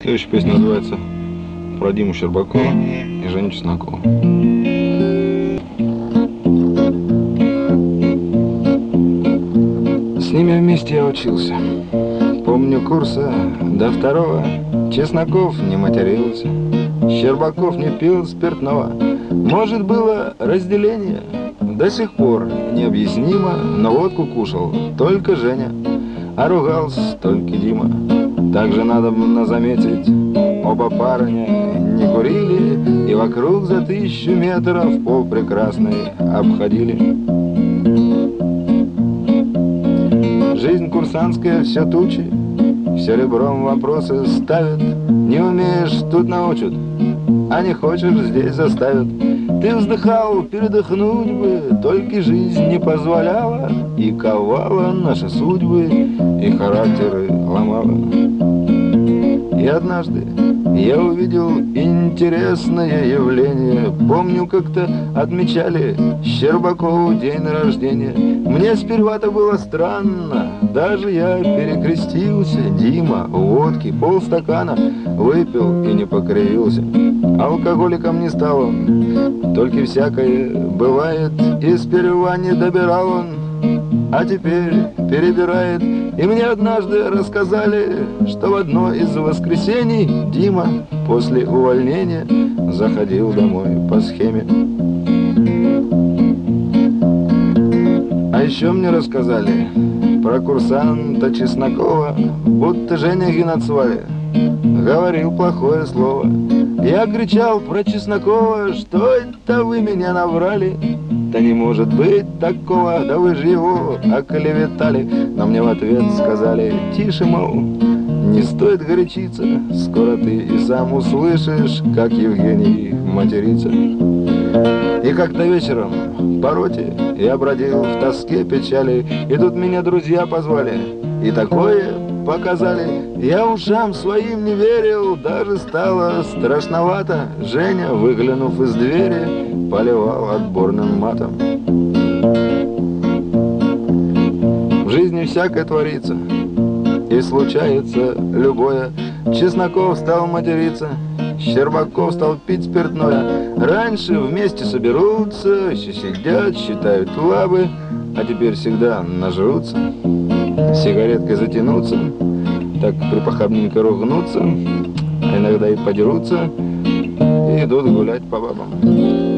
Следующая песня называется про Диму Щербакова и Женю Чеснокову. С ними вместе я учился. Помню курса до второго. Чесноков не матерился, Щербаков не пил спиртного. Может, было разделение? До сих пор необъяснимо, но водку кушал только Женя, а ругался только Дима. Также надо было заметить, оба парня не курили и вокруг за 1000 метров пол прекрасный обходили. Жизнь курсантская все тучи, все ребром вопросы ставят. Не умеешь, тут научат, а не хочешь, здесь заставят. Ты вздыхал, передохнуть бы, только жизнь не позволяла и ковала наши судьбы, и характеры ломала. И однажды я увидел интересное явление. Помню, как-то отмечали Щербакову день рождения. Мне сперва-то было странно, даже я перекрестился. Дима водки полстакана выпил и не покривился. Алкоголиком не стал он, только всякое бывает. И сперва не добирал он, а теперь перебирает. И мне однажды рассказали, что в одно из воскресений Дима после увольнения заходил домой по схеме. А еще мне рассказали про курсанта Чеснокова, будто Женя Геноцвали говорил плохое слово. Я кричал про Чеснокова: что это вы меня наврали? Да не может быть такого, да вы же его оклеветали. Но мне в ответ сказали: тише, мол, не стоит горячиться, скоро ты и сам услышишь, как Евгений матерится. И как-то вечером по роте я бродил в тоске, печали, и тут меня друзья позвали и такое показали. Я ушам своим не верил, даже стало страшновато. Женя, выглянув из двери, поливал отборным матом. В жизни всякое творится, и случается любое. Чесноков стал материться, Щербаков стал пить спиртное. Раньше вместе соберутся, еще сидят, считают лабы, а теперь всегда нажрутся, сигареткой затянутся, так припохабненько ругнутся, а иногда и подерутся, и идут гулять по бабам.